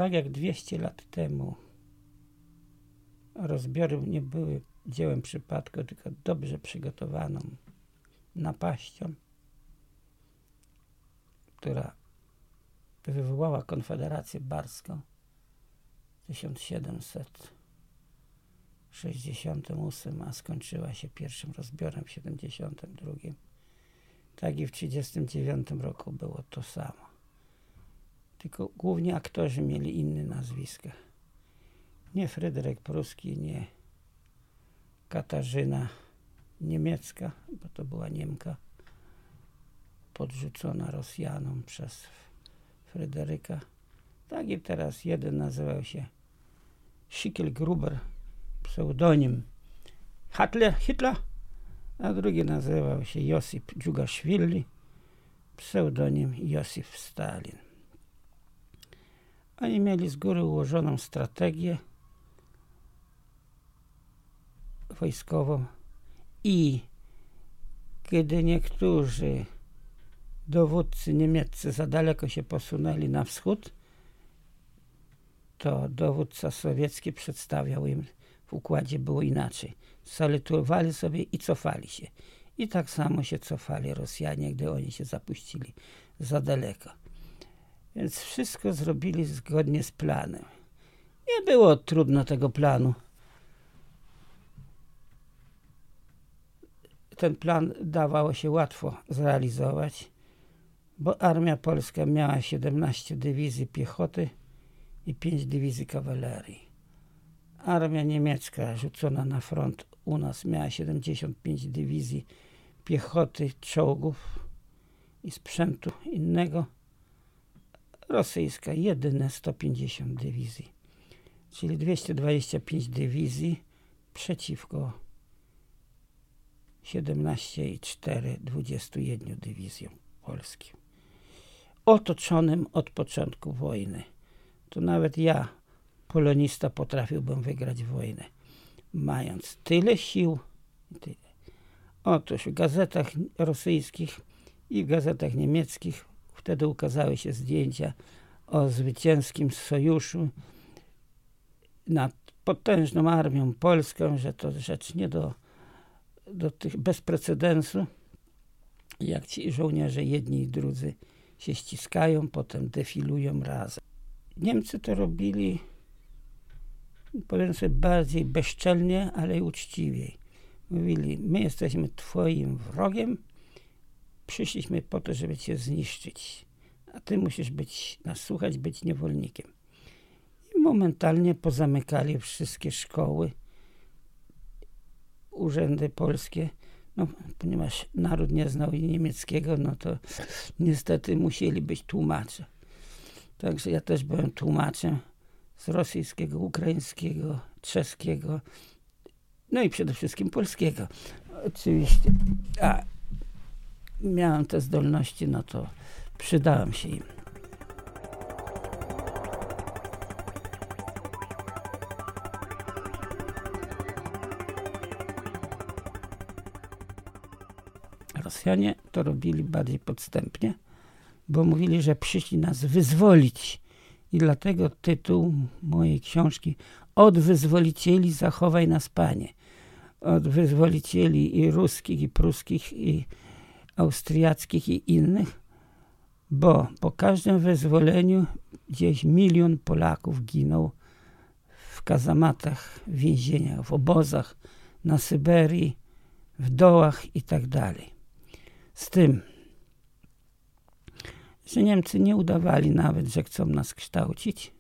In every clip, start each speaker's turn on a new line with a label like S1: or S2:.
S1: tak jak 200 lat temu rozbiory nie były dziełem przypadku, tylko dobrze przygotowaną napaścią, która wywołała Konfederację Barską w 1768, a skończyła się pierwszym rozbiorem w 72. Tak i w 1939 roku było to samo. Tylko głównie aktorzy mieli inne nazwiska. Nie Fryderyk Pruski, nie Katarzyna Niemiecka, bo to była Niemka, podrzucona Rosjanom przez Fryderyka. Tak i teraz jeden nazywał się Schicklgruber, pseudonim Hitler, a drugi nazywał się Josip Dżugaszwili, pseudonim Józef Stalin. Oni mieli z góry ułożoną strategię wojskową i kiedy niektórzy dowódcy niemieccy za daleko się posunęli na wschód, to dowódca sowiecki przedstawiał im, w układzie było inaczej. Salutowali sobie i cofali się. I tak samo się cofali Rosjanie, gdy oni się zapuścili za daleko. Więc wszystko zrobili zgodnie z planem. Nie było trudno tego planu. Ten plan dawało się łatwo zrealizować, bo armia polska miała 17 dywizji piechoty i 5 dywizji kawalerii. Armia niemiecka rzucona na front u nas miała 75 dywizji piechoty, czołgów i sprzętu innego. Rosyjska jedyne 150 dywizji, czyli 225 dywizji przeciwko 17,4 21 dywizjom polskim. Otoczonym od początku wojny. To nawet ja, polonista, potrafiłbym wygrać wojnę, mając tyle sił. Otóż w gazetach rosyjskich i w gazetach niemieckich wtedy ukazały się zdjęcia o zwycięskim sojuszu nad potężną armią polską, że to rzecz nie do tych bez precedensu. Jak ci żołnierze jedni i drudzy się ściskają, potem defilują razem. Niemcy to robili, powiem sobie, bardziej bezczelnie, ale i uczciwiej. Mówili, my jesteśmy twoim wrogiem, przyszliśmy po to, żeby cię zniszczyć, a ty musisz nas słuchać, być niewolnikiem. I momentalnie pozamykali wszystkie szkoły, urzędy polskie, no, ponieważ naród nie znał niemieckiego, no to niestety musieli być tłumacze. Także ja też byłem tłumaczem z rosyjskiego, ukraińskiego, czeskiego, no i przede wszystkim polskiego. Oczywiście, a miałem te zdolności, no to przydałem się im. Rosjanie to robili bardziej podstępnie, bo mówili, że przyszli nas wyzwolić. I dlatego tytuł mojej książki Od wyzwolicieli zachowaj nas, Panie. Od wyzwolicieli i ruskich, i pruskich, i austriackich, i innych, bo po każdym wyzwoleniu gdzieś 1 milion Polaków ginął w kazamatach, w więzieniach, w obozach, na Syberii, w dołach i tak dalej. Z tym, że Niemcy nie udawali nawet, że chcą nas kształcić,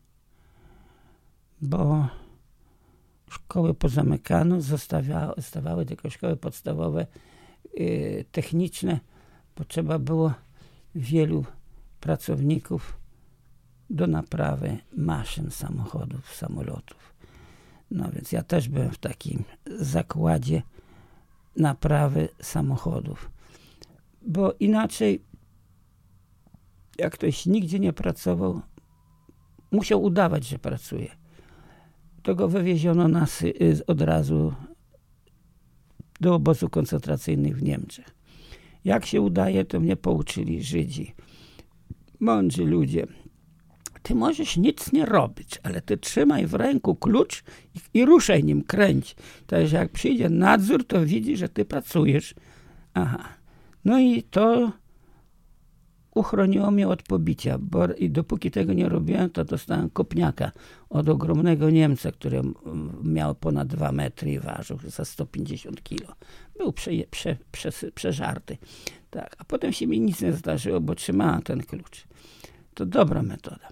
S1: bo szkoły pozamykano, zostawały tylko szkoły podstawowe, techniczne. Potrzeba było wielu pracowników do naprawy maszyn, samochodów, samolotów. No więc ja też byłem w takim zakładzie naprawy samochodów. Bo inaczej, jak ktoś nigdzie nie pracował, musiał udawać, że pracuje. To go wywieziono od razu do obozów koncentracyjnych w Niemczech. Jak się udaje, to mnie pouczyli Żydzi. Mądrzy ludzie. ty możesz nic nie robić, ale ty trzymaj w ręku klucz i ruszaj nim, kręć. Także jak przyjdzie nadzór, to widzi, że ty pracujesz. Aha. No i to uchroniło mnie od pobicia, bo i dopóki tego nie robiłem, to dostałem kopniaka od ogromnego Niemca, który miał ponad 2 metry i ważył za 150 kilo. Był przeżarty. Tak. A potem się mi nic nie zdarzyło, bo trzymałem ten klucz. To dobra metoda.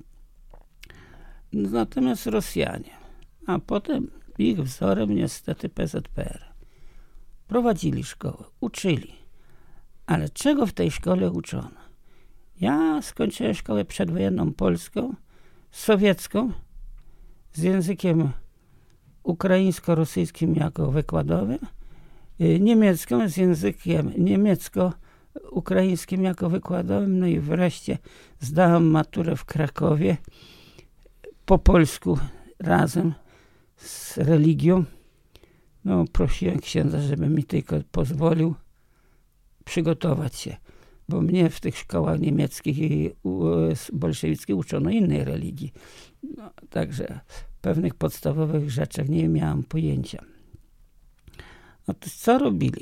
S1: Natomiast Rosjanie, a potem ich wzorem niestety PZPR, prowadzili szkołę, uczyli. Ale czego w tej szkole uczono? Ja skończyłem szkołę przedwojenną polską, sowiecką, z językiem ukraińsko-rosyjskim jako wykładowym, niemiecką z językiem niemiecko-ukraińskim jako wykładowym, no i wreszcie zdałem maturę w Krakowie po polsku razem z religią. No, prosiłem księdza, żeby mi tylko pozwolił przygotować się, bo mnie w tych szkołach niemieckich i bolszewickich uczono innej religii. No, także pewnych podstawowych rzeczach nie miałem pojęcia. No to co robili?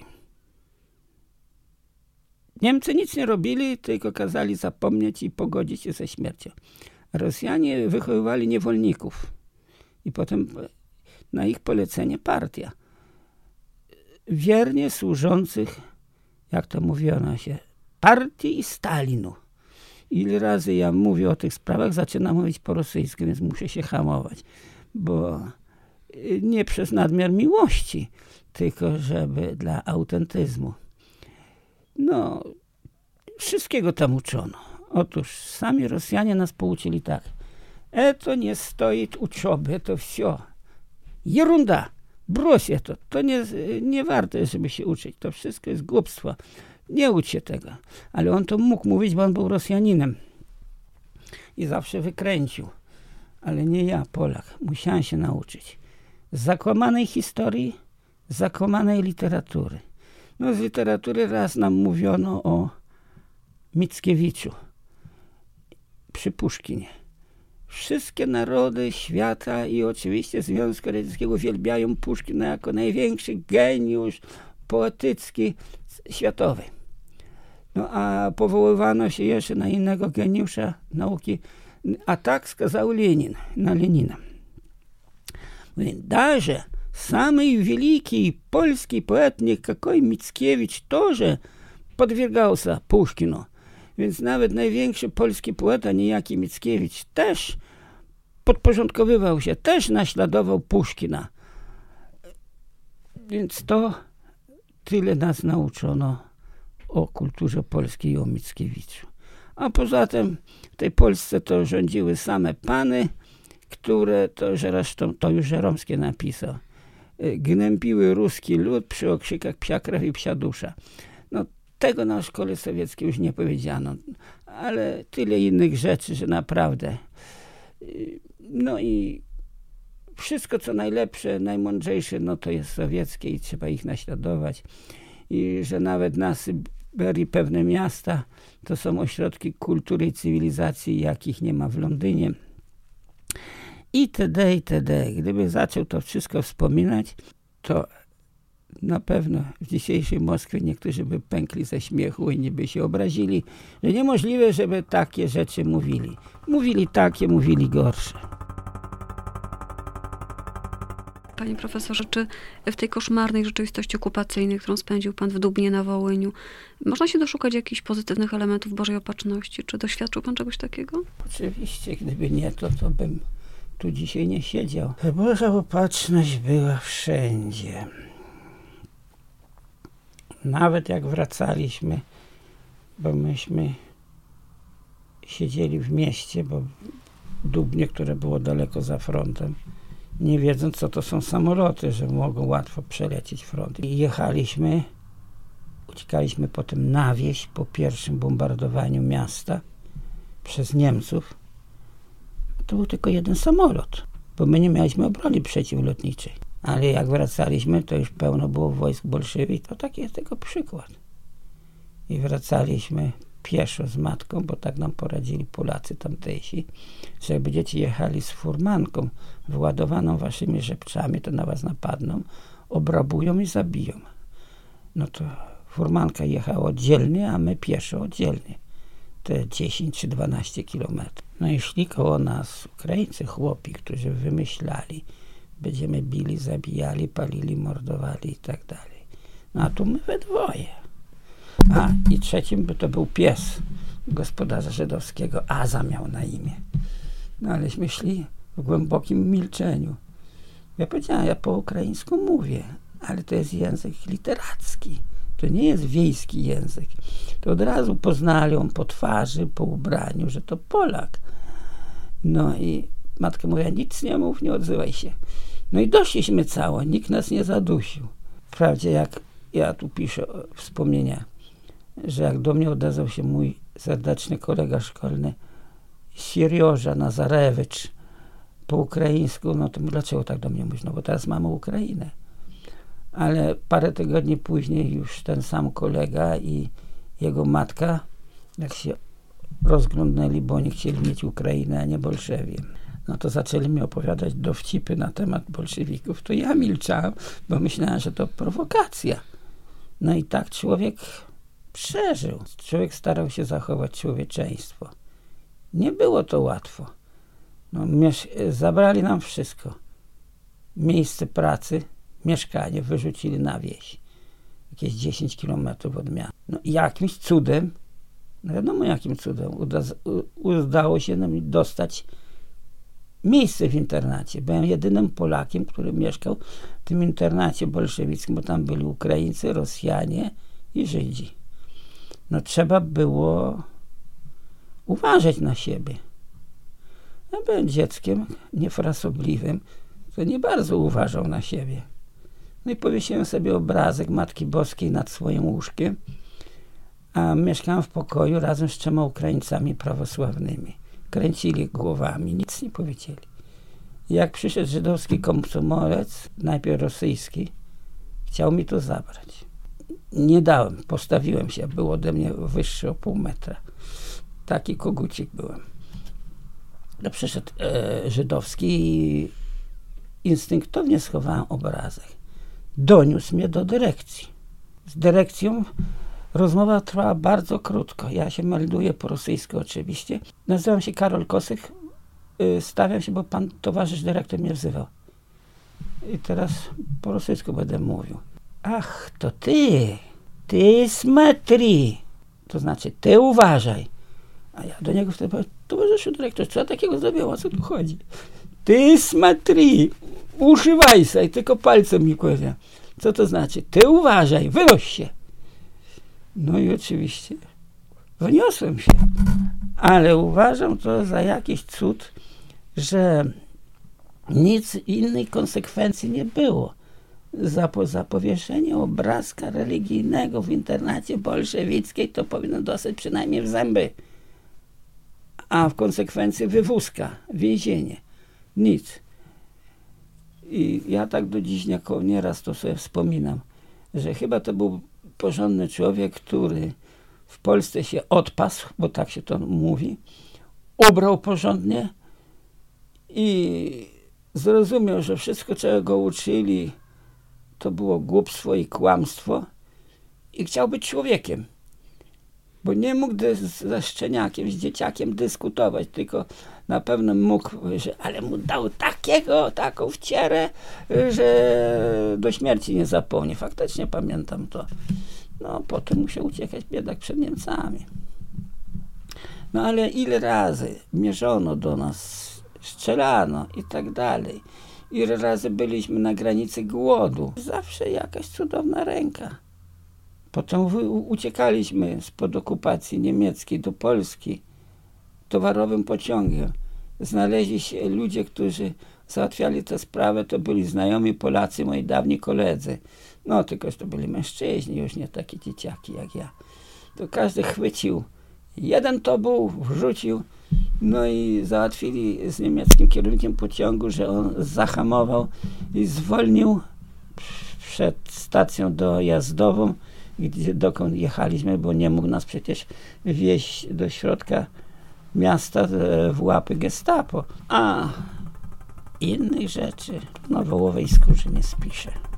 S1: Niemcy nic nie robili, tylko kazali zapomnieć i pogodzić się ze śmiercią. Rosjanie wychowywali niewolników i potem na ich polecenie partia wiernie służących, jak to mówiono się, partii i Stalinu. Ile razy ja mówię o tych sprawach, zaczynam mówić po rosyjsku, więc muszę się hamować, bo nie przez nadmiar miłości, tylko żeby dla autentyzmu. No, wszystkiego tam uczono. Otóż sami Rosjanie nas pouczyli tak. To nie stoi uczoby, to все. Ерунда. Broś je to. To nie warte, żeby się uczyć. To wszystko jest głupstwo. Nie ucz się tego. Ale on to mógł mówić, bo on był Rosjaninem. I zawsze wykręcił. Ale nie ja, Polak. Musiałem się nauczyć. Z zakłamanej historii, zakłamanej literatury. No z literatury raz nam mówiono o Mickiewiczu przy Puszkinie. Wszystkie narody świata i oczywiście Związku Radzieckiego uwielbiają Puszkina jako największy geniusz poetycki światowy. No a powoływano się jeszcze na innego geniusza nauki, a tak skazał Lenin, на Ленина. Даже самый великий польский поэт, никакой Mickiewicz, тоже подвергался Puszkinu. Więc nawet największy polski poeta, niejaki Mickiewicz, też podporządkowywał się, też naśladował Puszkina. Więc to tyle nas nauczono o kulturze polskiej i o Mickiewiczu. A poza tym w tej Polsce to rządziły same pany, które, to zresztą to już Żeromski napisał, gnębiły ruski lud przy okrzykach psia krew i psia dusza. No, tego na szkole sowieckiej już nie powiedziano, ale tyle innych rzeczy, że naprawdę. No i wszystko, co najlepsze, najmądrzejsze, no to jest sowieckie i trzeba ich naśladować. I że nawet na Syberii pewne miasta to są ośrodki kultury i cywilizacji, jakich nie ma w Londynie. Itd., itd. Gdyby zaczął to wszystko wspominać, to na pewno w dzisiejszej Moskwie niektórzy by pękli ze śmiechu i nie by się obrazili, że niemożliwe, żeby takie rzeczy mówili. Mówili takie, mówili gorsze.
S2: Panie profesorze, czy w tej koszmarnej rzeczywistości okupacyjnej, którą spędził pan w Dubnie na Wołyniu, można się doszukać jakichś pozytywnych elementów Bożej Opatrzności? Czy doświadczył pan czegoś takiego?
S1: Oczywiście, gdyby nie to bym tu dzisiaj nie siedział. Boża Opatrzność była wszędzie. Nawet jak wracaliśmy, bo myśmy siedzieli w mieście, bo w Dubnie, które było daleko za frontem, nie wiedząc, co to są samoloty, że mogą łatwo przelecieć front. I jechaliśmy, uciekaliśmy potem na wieś po pierwszym bombardowaniu miasta przez Niemców. To był tylko jeden samolot, bo my nie mieliśmy obrony przeciwlotniczej. Ale jak wracaliśmy, to już pełno było wojsk bolszewik. To taki jest tego przykład. I wracaliśmy pieszo z matką, bo tak nam poradzili Polacy tamtejsi, że jak będziecie jechali z furmanką wyładowaną waszymi rzepczami, to na was napadną, obrabują i zabiją. No to furmanka jechała oddzielnie, a my pieszo oddzielnie. Te 10 czy 12 kilometrów. No i szli koło nas Ukraińcy, chłopi, którzy wymyślali, będziemy bili, zabijali, palili, mordowali i tak dalej. No a tu my we dwoje. A i trzecim by to był pies gospodarza żydowskiego. Aza miał na imię. No aleśmy szli w głębokim milczeniu. Ja powiedziałem, ja po ukraińsku mówię, ale to jest język literacki. To nie jest wiejski język. To od razu poznali on po twarzy, po ubraniu, że to Polak. No i matka mówiła, nic nie mów, nie odzywaj się. No i doszliśmy cało, nikt nas nie zadusił. Wprawdzie jak ja tu piszę wspomnienia, że jak do mnie odezwał się mój serdeczny kolega szkolny Sierioża Nazarewicz po ukraińsku, no to dlaczego tak do mnie mówisz? No bo teraz mamy Ukrainę. Ale parę tygodni później już ten sam kolega i jego matka, jak się rozglądnęli, bo oni chcieli mieć Ukrainę, a nie Bolszewie. No to zaczęli mi opowiadać dowcipy na temat bolszewików. To ja milczałem, bo myślałem, że to prowokacja. No i tak człowiek przeżył. Człowiek starał się zachować człowieczeństwo. Nie było to łatwo. No, zabrali nam wszystko. Miejsce pracy, mieszkanie wyrzucili na wieś. Jakieś 10 kilometrów od miasta. No jakimś cudem, no wiadomo jakim cudem, udało się nam dostać miejsce w internacie. Byłem jedynym Polakiem, który mieszkał w tym internacie bolszewickim, bo tam byli Ukraińcy, Rosjanie i Żydzi. No trzeba było uważać na siebie. Ja byłem dzieckiem niefrasobliwym, to nie bardzo uważał na siebie. No i powiesiłem sobie obrazek Matki Boskiej nad swoim łóżkiem, a mieszkałem w pokoju razem z 3 Ukraińcami prawosławnymi. Kręcili głowami, nic nie powiedzieli. Jak przyszedł żydowski komsomolec, najpierw rosyjski, chciał mi to zabrać. Nie dałem, postawiłem się, był ode mnie wyższy o pół metra. Taki kogucik byłem. No przyszedł żydowski i instynktownie schowałem obrazek. Doniósł mnie do dyrekcji. Z dyrekcją rozmowa trwała bardzo krótko. Ja się melduję po rosyjsku oczywiście. Nazywam się Karol Kosyk. Stawiam się, bo pan towarzysz dyrektor mnie wzywał. I teraz po rosyjsku będę mówił. Ach, to ty smatri. To znaczy, ty uważaj. A ja do niego wtedy powiem, towarzyszu dyrektor, co ja takiego zrobiłem? O co tu chodzi? Ty smatri. Używaj się. I tylko palcem mi kławia. Co to znaczy? Ty uważaj, wynoś się. No i oczywiście wyniosłem się. Ale uważam to za jakiś cud, że nic innej konsekwencji nie było. Za powieszenie obrazka religijnego w internacie bolszewickiej to powinno dostać przynajmniej w zęby. A w konsekwencji wywózka, więzienie. Nic. I ja tak do dziś nieraz to sobie wspominam, że chyba to był porządny człowiek, który w Polsce się odpasł, bo tak się to mówi, ubrał porządnie i zrozumiał, że wszystko, czego go uczyli, to było głupstwo i kłamstwo i chciał być człowiekiem. Bo nie mógł ze szczeniakiem, z dzieciakiem dyskutować, tylko na pewno mógł, ale mu dał taką wcierę, że do śmierci nie zapomni. Faktycznie pamiętam to. No, potem musiał uciekać biedak przed Niemcami. No, ale ile razy mierzono do nas, strzelano i tak dalej. Ile razy byliśmy na granicy głodu. Zawsze jakaś cudowna ręka. Potem uciekaliśmy spod okupacji niemieckiej do Polski towarowym pociągiem. Znaleźli się ludzie, którzy załatwiali tę sprawę, to byli znajomi Polacy, moi dawni koledzy. No, tylko że to byli mężczyźni, już nie takie dzieciaki jak ja. To każdy chwycił. Jeden to był, wrzucił, no i załatwili z niemieckim kierownikiem pociągu, że on zahamował i zwolnił przed stacją dojazdową dokąd jechaliśmy, bo nie mógł nas przecież wieźć do środka miasta w łapy gestapo. A innych rzeczy w Wołowej Skórze nie spiszę.